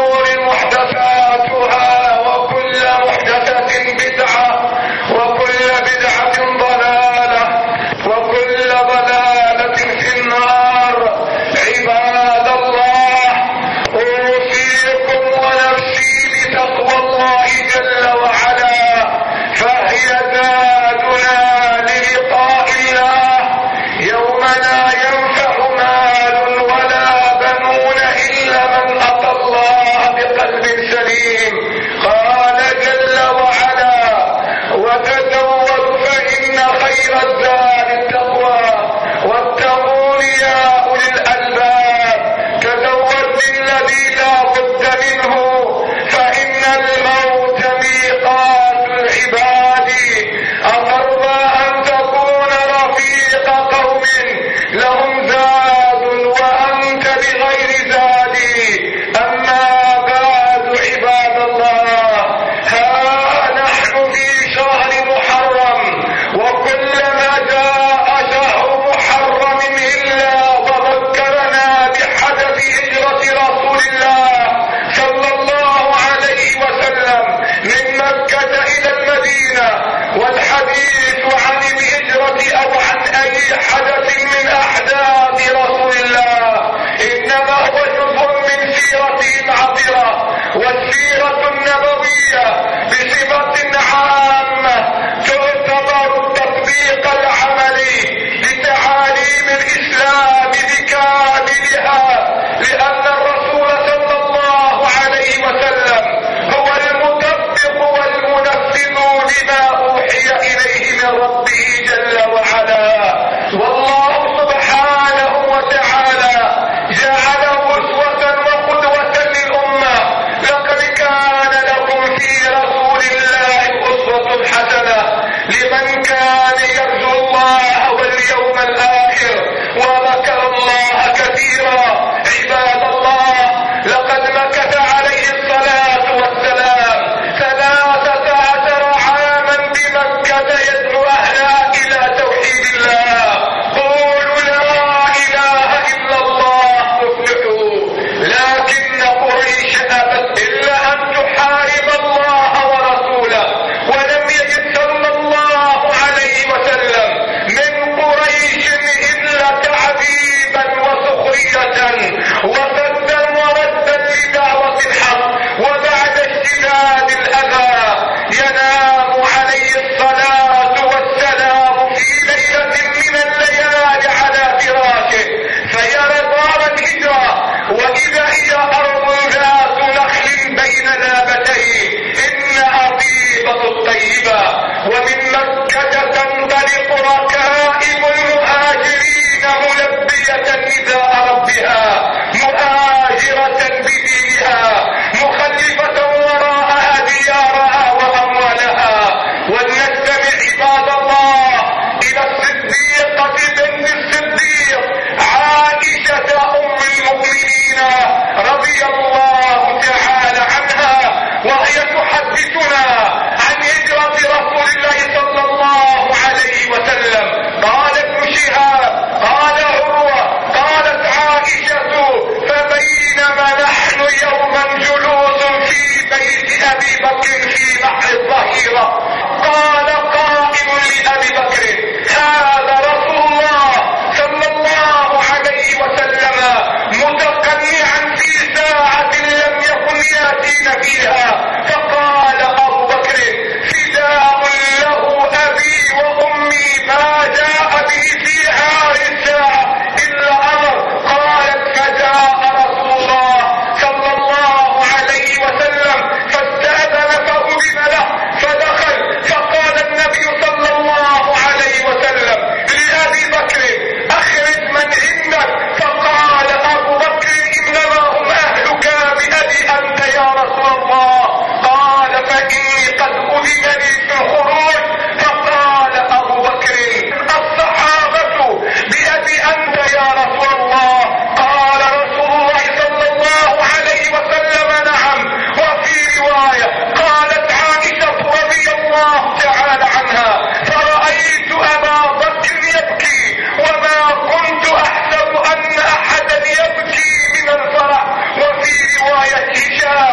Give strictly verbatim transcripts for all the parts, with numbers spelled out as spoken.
الأمور محدثاتها وكل محدثة بدعة وكل بدعة ضلالة وكل ضلالة في النار. عباد الله، أوصيكم ونفسي بتقوى الله جل وعلا، فهي زادنا للقاء الله يوم لا ينفع مال ولا بنون إلا من أتى الله بقلب سليم. قال جل وعلا: وتزودوا فإن خير الزاد التقوى واتقون يا أولي الألباب. تزود الذي لا بد منه، فإن الموت ميقات العباد. أترضى أن تكون رفيق قوم لهم زاد وأنت بغير زاد؟ أما بعد عباد الله، ها نحن في شهر محرم، وكلما جاء شهر محرم إلا وذكرنا بحدث هجرة رسول الله صلى الله عليه وسلم من مكة إلى المدينة. والحديث عن الهجرة أو عن أي حدث من أحداث رسول الله إنما هو جزء من سيرته معطرة، والسيرة النبوية بصفة عامة تعتبر التطبيق العملي لتعاليم الإسلام بكاملها، لأن الرسول صلى الله عليه وسلم هو المطبق والمنفذ لما أوحي إليه من ربه جل وعلا. والله سبحانه وتعالى جعله أسوة وقدوة للأمة. لقد كان لكم في رسول الله أسوة حسنة لمن كان يرجو الله واليوم الآخر وذكر الله كثيرا. عباد الله، لقد مكث عليه الصلاة والسلام ثلاثة عشر عاما بمكة يدعو أهلها إلى توحيد الله. قولوا لا إله إلا الله تفلحوا. لكن قريش أبت إلا أن تحارب الله ورسوله، ولم يجد صلى الله عليه وسلم من قريش إلا تعذيبا وسخرية وسدا وردا لدعوة الحق. وبعد اشتداد الأذى ينام عليه الصلاة والسلام في ليلة من الليالي على فراشه، فيرى دار الهجرة وإذا هي أرض ذات نخل بين لابتيه، إنها طيبة الطيبة. ومن مكة تنطلق ركائب المهاجرين ملبية نداء ربها، مهاجرة بدينها، مخلفة وراءها ديارها وأموالها. ولنستمع عباد الله إلى الصديقة بنت الصديق عائشة أم المؤمنين رضي الله تعالى عنها، وهي تحدثنا عن هجرة رسول الله صلى الله عليه وسلم. قال ابن شهاب قال عروة قالت عائشة: فبينما نحن يوما جلوس في بيت أبي بكر في بحر الظهيرة، قال قائل لأبي بكر: هذا رسول الله صلى الله عليه وسلم متقنعا في ساعة لم يكن يأتين فيها. فقال أبو بكر: فداء له أبي وأمي، ما جاء به في هذه الساعة إلا أمر. قالت: فجاء رسول الله صلى الله عليه وسلم فاستأذن فأذن له فدخل، فقال النبي صلى الله عليه وسلم لأبي بكر: أخرج من عندك. فقال أبو بكر: إنما هم أهلك بأبي أنت يا رسول الله. قال: فإني قد أذن لي في الخروج. فقال أبو بكر: الصحابة بأبي أنت يا رسول الله. قال رسول الله صلى الله عليه وسلم: نعم. وفي رواية قالت عائشة رضي الله تعالى عنها: فرأيت أبا بكر يبكي وما كنت أحسب أن أحدا يبكي من الفرح. وفي رواية هشام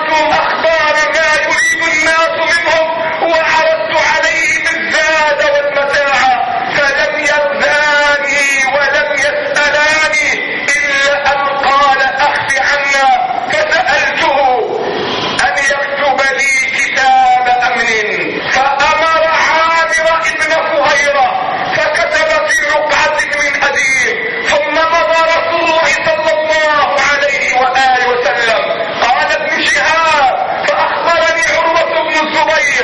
وسألتهم أخبار ما يريد الناس منهم وعرضت عليهم الزاد والمتاع فلم يرضاني ولم يسألاني إلا أن قال أخف عنا، فسألته أن يكتب لي كتاب أمن، فأمر عامر ابن فهيرة فكتب في رقعة من حديد. ثم مضى رسول الله صلى الله عليه وآله وسلم. قال ابن شهاب فأخبرني عروة بن الزبير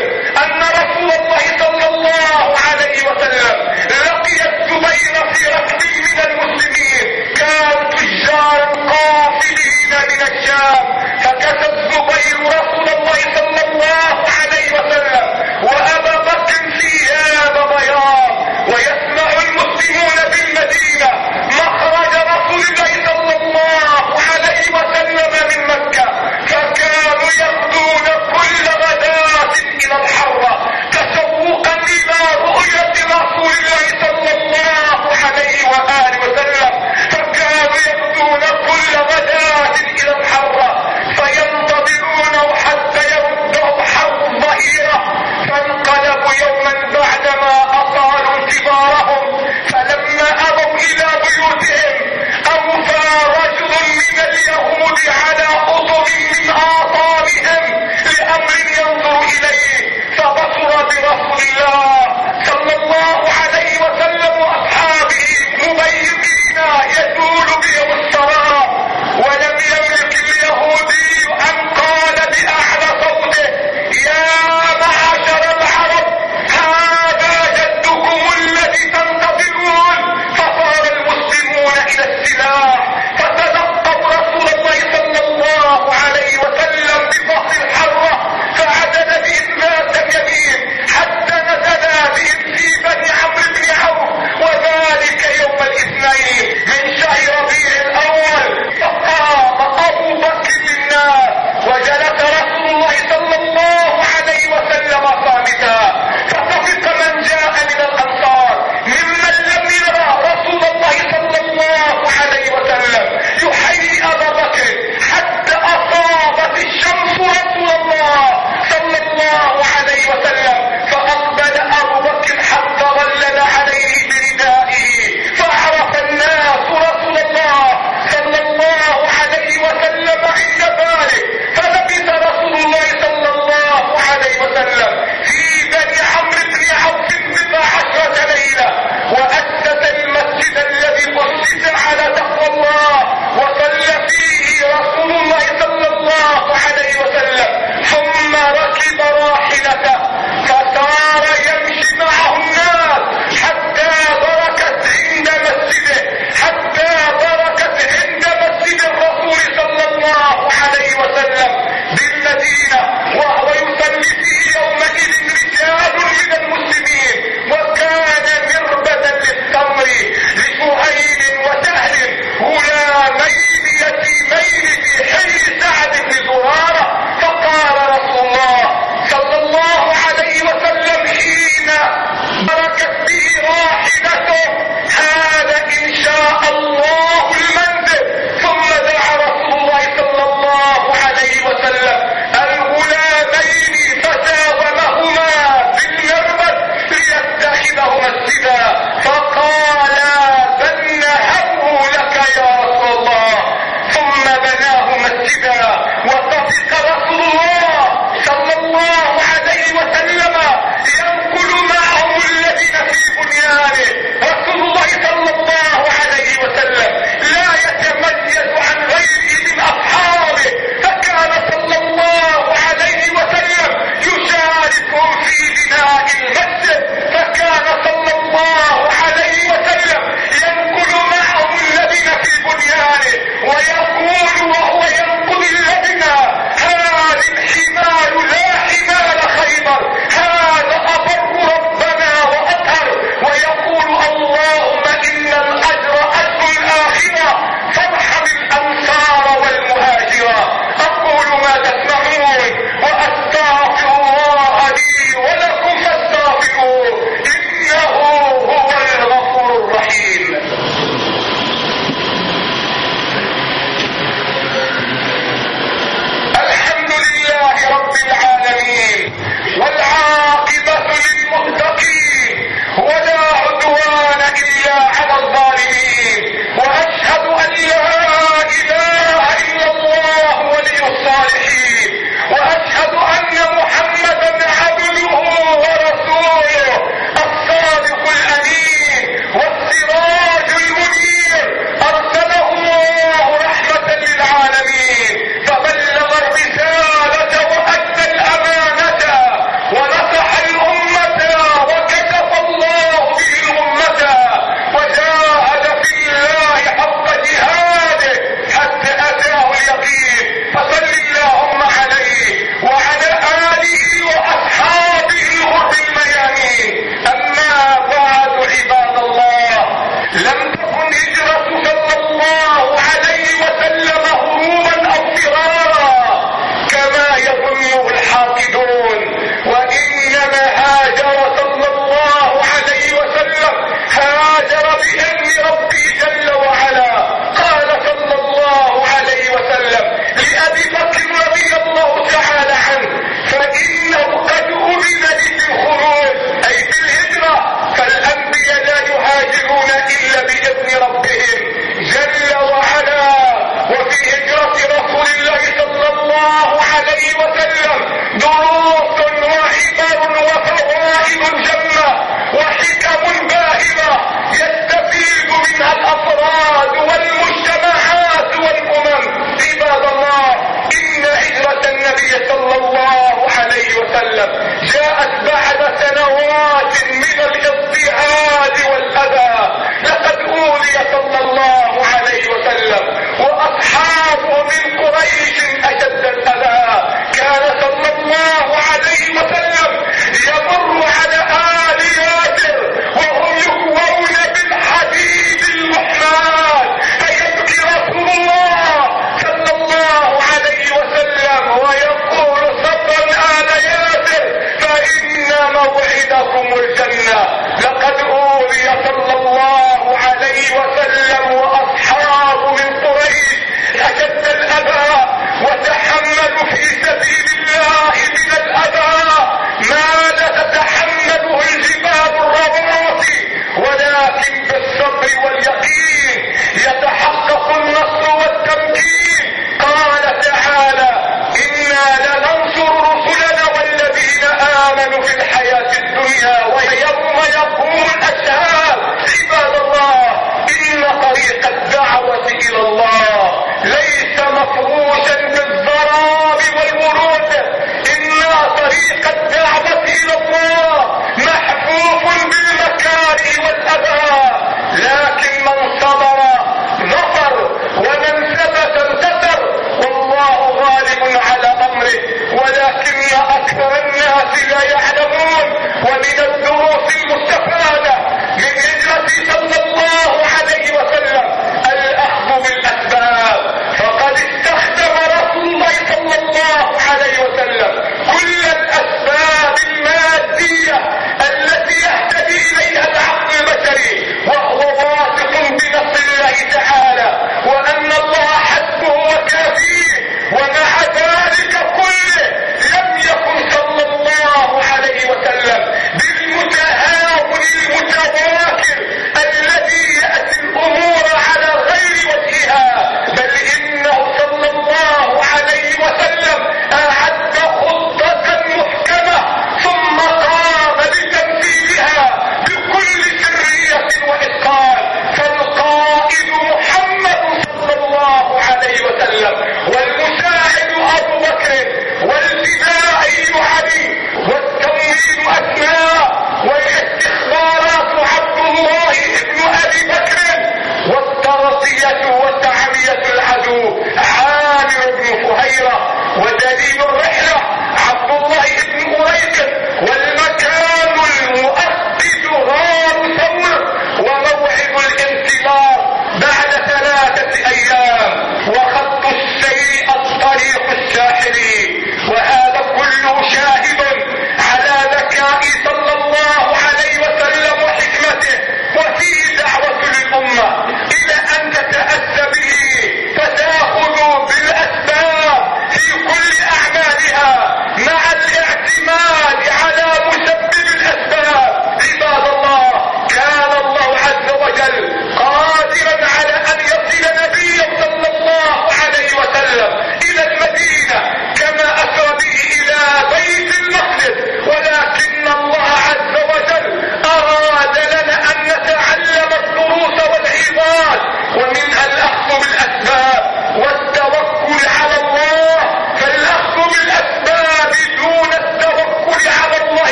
عواقب